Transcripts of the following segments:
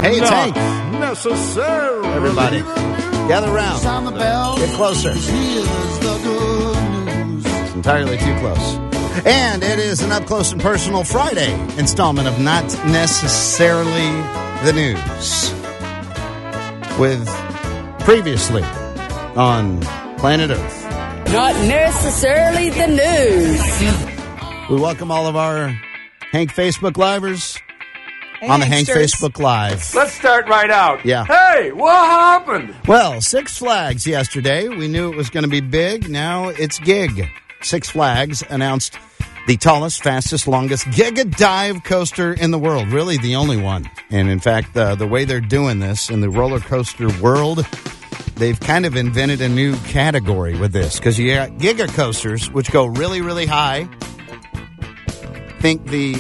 Hey, it's Hank. Necessarily. Everybody, gather around. Get closer. It's entirely too close. And it is an up-close and personal Friday installment of Not Necessarily the News. With previously on Planet Earth. Not necessarily the news. We welcome all of our Hank Facebook Livers on the Hank Facebook Live. Let's start right out. Yeah. Hey, what happened? Well, Six Flags yesterday. We knew it was going to be big. Now it's gig. Six Flags announced the tallest, fastest, longest Giga Dive coaster in the world. Really the only one. And in fact, the way they're doing this in the roller coaster world, they've kind of invented a new category with this. Because you got Giga coasters, which go really, really high. Think the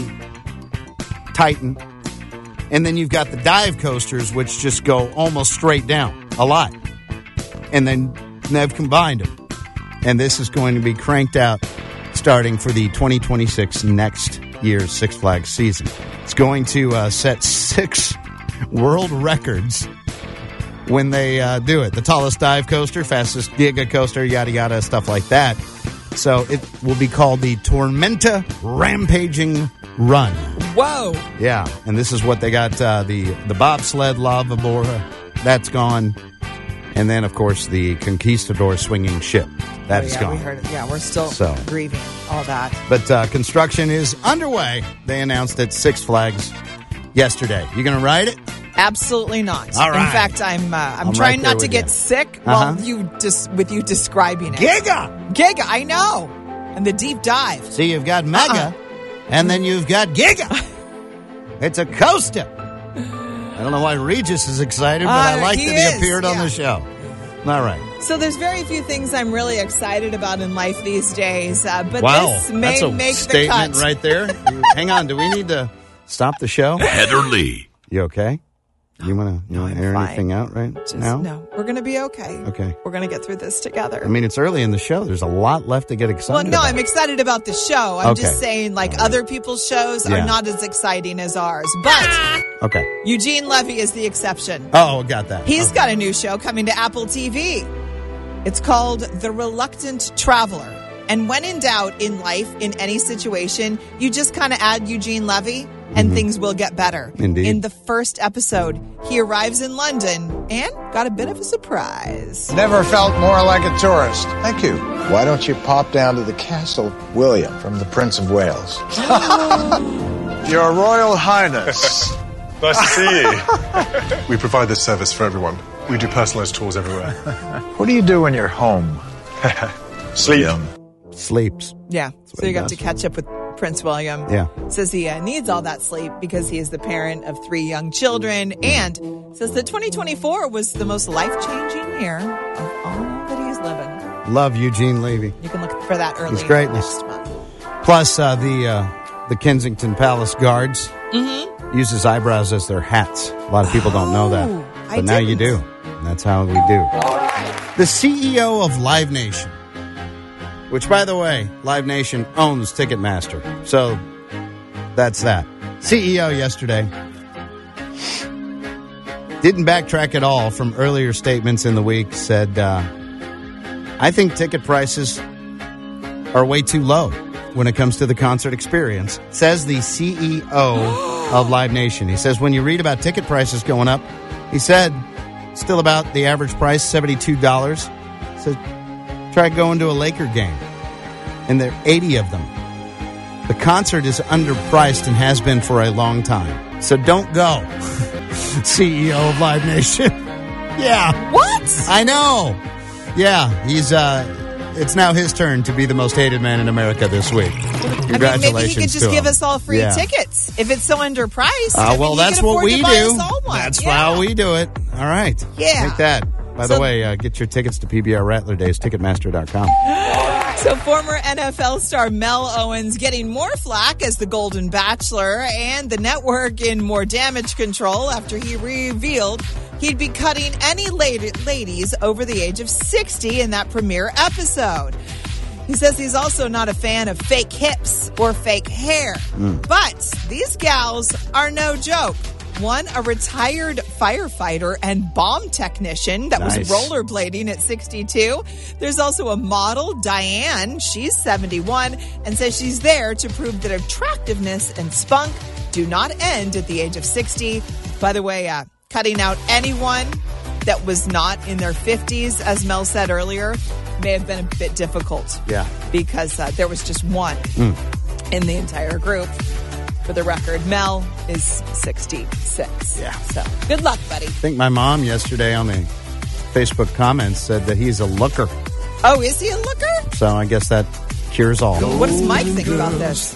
Titan. And then you've got the dive coasters, which just go almost straight down a lot. And then they've combined them. And this is going to be cranked out starting for the 2026 next year's Six Flags season. It's going to set 6 world records when they do it. The tallest dive coaster, fastest Giga coaster, yada, yada, stuff like that. So it will be called the Tormenta Rampaging Run. Whoa. Yeah, and this is what they got, the bobsled lava board, that's gone. And then, of course, the Conquistador swinging ship. That is gone. We heard it. Yeah, we're still grieving all that. But construction is underway. They announced at Six Flags yesterday. You going to ride it? Absolutely not. All right. In fact, I'm trying not to get sick while with you describing it. Giga, I know. And the deep dive. See, you've got Mega, and then you've got Giga. It's a coaster. I don't know why Regis is excited, but I like that he appeared on the show. All right. So there's very few things I'm really excited about in life these days, but this may that's a make statement the cut. right there. Hang on, do we need to stop the show? Heather Lee. You okay? You want to air anything out now? No, we're going to be okay. Okay. We're going to get through this together. I mean, it's early in the show. There's a lot left to get excited about. Well, no, I'm excited about the show. I'm just saying, other people's shows are not as exciting as ours. But Eugene Levy is the exception. Oh, got that. He's got a new show coming to Apple TV. It's called The Reluctant Traveler. And when in doubt in life, in any situation, you just kind of add Eugene Levy and things will get better. Indeed. In the first episode, he arrives in London and got a bit of a surprise. Never felt more like a tourist. Thank you. Why don't you pop down to the Castle William from the Prince of Wales? Your Royal Highness. Nice to see you. We provide this service for everyone. We do personalized tours everywhere. What do you do when you're home? Sleep. Sleeps. Yeah, so you got to catch up with Prince William. Yeah. Says he needs all that sleep because he is the parent of 3 young children, and says that 2024 was the most life-changing year of all that he's living. Love Eugene Levy. You can look for that early He's great. next month. Plus, the Kensington Palace guards use his eyebrows as their hats. A lot of people don't know that, but now you do. And that's how we do. The CEO of Live Nation, which, by the way, Live Nation owns Ticketmaster. So that's that. CEO yesterday didn't backtrack at all from earlier statements in the week. Said, I think ticket prices are way too low when it comes to the concert experience. Says the CEO of Live Nation. He says, when you read about ticket prices going up, he said, still about the average price, $72. Says, try going to a Laker game. And there are 80 of them. The concert is underpriced and has been for a long time. So don't go. CEO of Live Nation. Yeah. What? I know. Yeah, he's it's now his turn to be the most hated man in America this week. Congratulations. Maybe he could just give us all free tickets if it's so underpriced. Well, that's what we do. That's how we do it. All right. Yeah. Take that. By the way, get your tickets to PBR Rattler Days, Ticketmaster.com. So former NFL star Mel Owens getting more flack as the Golden Bachelor, and the network in more damage control after he revealed he'd be cutting any ladies over the age of 60 in that premiere episode. He says he's also not a fan of fake hips or fake hair. But these gals are no joke. One, a retired firefighter and bomb technician that Nice. was rollerblading at 62. There's also a model, Diane. She's 71 and says she's there to prove that attractiveness and spunk do not end at the age of 60. By the way, cutting out anyone that was not in their 50s, as Mel said earlier, may have been a bit difficult. Yeah. Because there was just one in the entire group. For the record, Mel is 66. Yeah. So good luck, buddy. I think my mom yesterday on the Facebook comments said that he's a looker. Oh, is he a looker? So I guess that cures all. What does Mike think about this?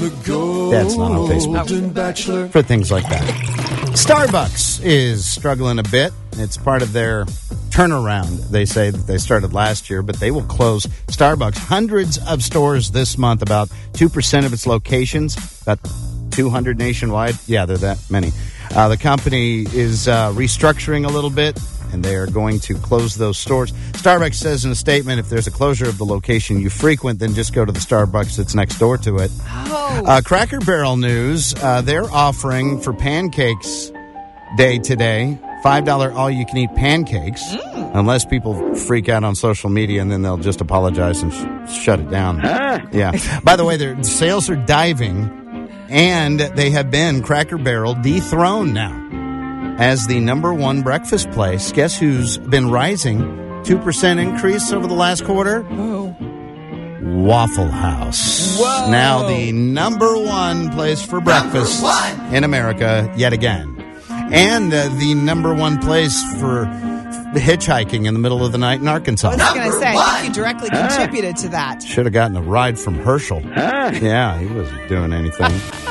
Dad's not on Facebook for things like that. Starbucks is struggling a bit. It's part of their turnaround. They say that they started last year, but they will close Starbucks. Hundreds of stores this month, about 2% of its locations, about 200 nationwide. Yeah, they're that many. The company is restructuring a little bit, and they are going to close those stores. Starbucks says in a statement, if there's a closure of the location you frequent, then just go to the Starbucks that's next door to it. Oh. Cracker Barrel news, they're offering for Pancakes Day today, $5 all-you-can-eat pancakes, unless people freak out on social media, and then they'll just apologize and shut it down. Yeah. By the way, their sales are diving, and they have been, Cracker Barrel, dethroned now as the number one breakfast place. Guess who's been rising? 2% increase over the last quarter? Oh. Waffle House. Whoa. Now the number one place for breakfast in America yet again. And the number one place for hitchhiking in the middle of the night in Arkansas. I was going to say, I think you directly contributed to that. Should have gotten a ride from Herschel. Yeah, he wasn't doing anything.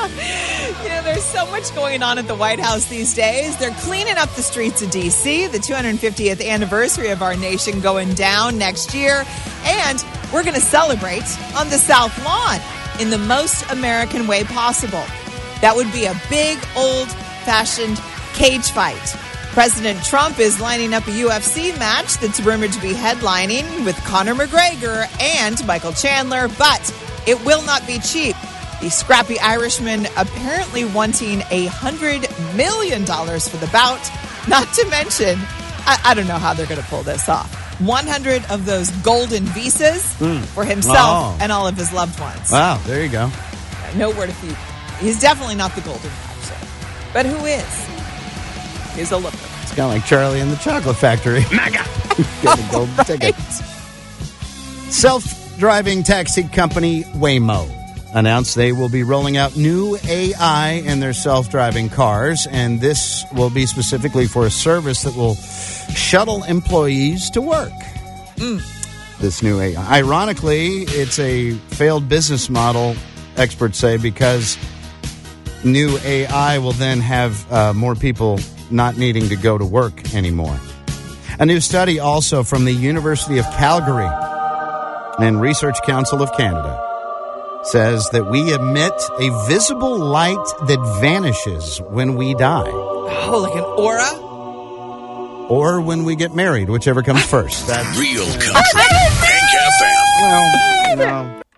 You know, there's so much going on at the White House these days. They're cleaning up the streets of D.C., the 250th anniversary of our nation going down next year. And we're going to celebrate on the South Lawn in the most American way possible. That would be a big, old-fashioned cage fight. President Trump is lining up a UFC match that's rumored to be headlining with Conor McGregor and Michael Chandler, but it will not be cheap. The scrappy Irishman apparently wanting $100 million for the bout, not to mention, I don't know how they're going to pull this off, 100 of those golden visas for himself and all of his loved ones. Wow, there you go. Nowhere to feed. He's definitely not the golden bachelor. But who is? He's a looker. It's kind of like Charlie and the Chocolate Factory. Get a golden ticket. Self-driving taxi company Waymo announced they will be rolling out new AI in their self-driving cars, and this will be specifically for a service that will shuttle employees to work. This new AI. Ironically, it's a failed business model, experts say, because new AI will then have more people not needing to go to work anymore. A new study also from the University of Calgary and Research Council of Canada says that we emit a visible light that vanishes when we die. Oh, like an aura? Or when we get married, whichever comes first. That's Real country and FM. well, no.